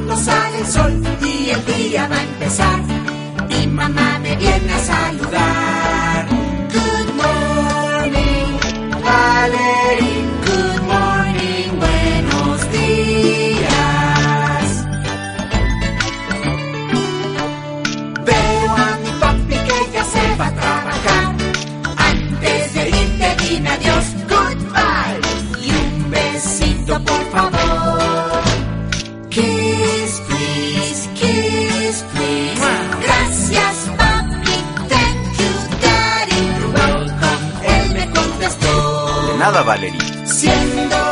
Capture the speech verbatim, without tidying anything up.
cuando sale el sol y el día va a empezar. Mi mamá me viene a saludar. Good morning, Valerie. Good morning, buenos días. Veo a mi papi que ya se va a trabajar. Antes de irte dime adiós, goodbye. Y un besito por favor. Kiss, please, kiss, please. Gracias, papi, thank you, daddy. You're welcome, él me contestó. De nada, Valerie. Siendo